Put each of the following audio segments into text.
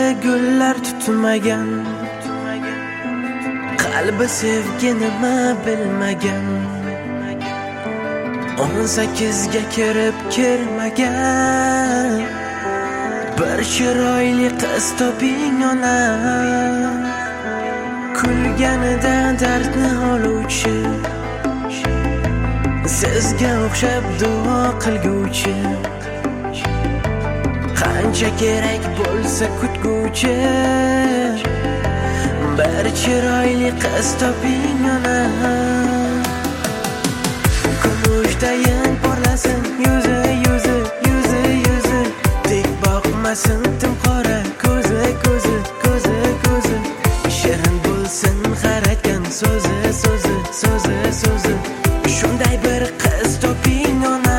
gullar tutmagan, qalbi sevgi nima bilmagan, 18 ga kirib kirmagan bir chiroyli qiz toping ona, kulganida dardni oluvchi, sizga o'xshab duo qilguvchi, qancha kerak bo'lsa kutguvchi, bir chiroyli qiz toping ona. Kumushdayin porlasin yuzi, yuzi, yuzi, yuzi, tek boqmasin timqora ko'zi, ko'zi, ko'zi, ko'zi, shirin bo'lsin qaratgan so'zi, so'zi, so'zi, so'zi, shunday bir qiz toping ona.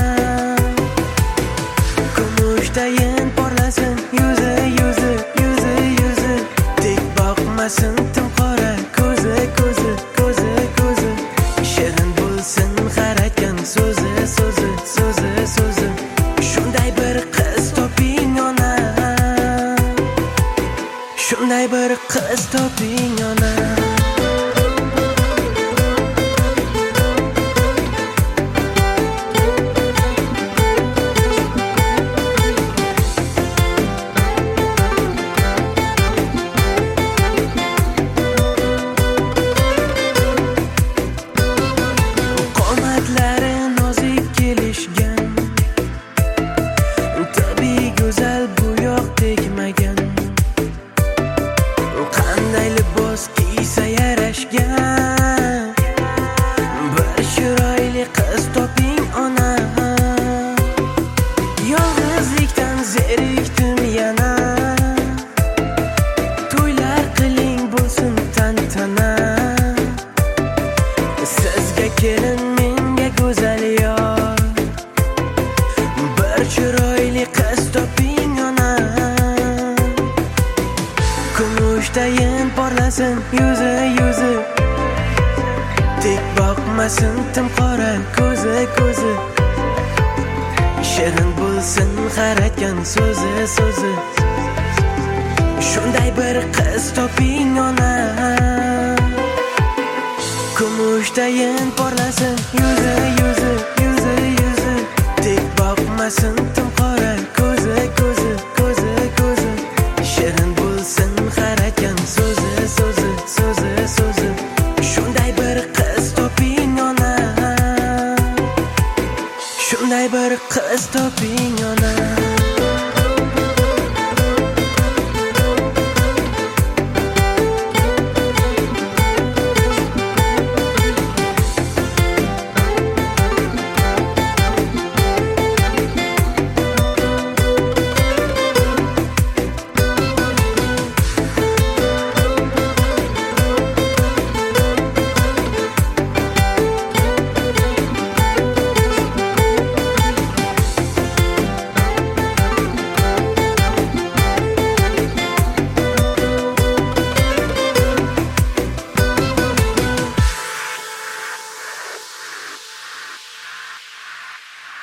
Kumushdayin porlasin yuzi, yuzi, yuzi, yuzi, tek boqmasin timqora ko'zi, ko'zi, ko'zi, ko'zi, shirin bo'lsin qaratgan so'zi, so'zi, so'zi, so'zi, shunday bir qiz toping ona, shunday bir qiz toping ona. Go'zal bo'yoq tegmagan, qanday libos kiysa yarashgan, bir chiroyli qiz toping ona. Yolg'izlikdan zerikdim yana, to'ylar qiling bo'lsin tantana, sizga kelin menga go'zal yor, bir chiroyli qiz toping ona. Kumushdayin porlasin yuzi, yuzi, tek boqmasin timqora ko'zi, ko'zi, shirin bo'lsin qaratgan so'zi, so'zi, shunday bir qiz toping ona. Kumushdayin porlasin yuzi, yuzi, yuzi, yuzi, tek boqmasin timqora ko'zi, ko'zi, ko'zi, ko'zi, shirin bo'lsin qaratgan so'zi, so'zi, so'zi, so'zi, shunday bir qiz toping ona, shunday bir qiz toping ona.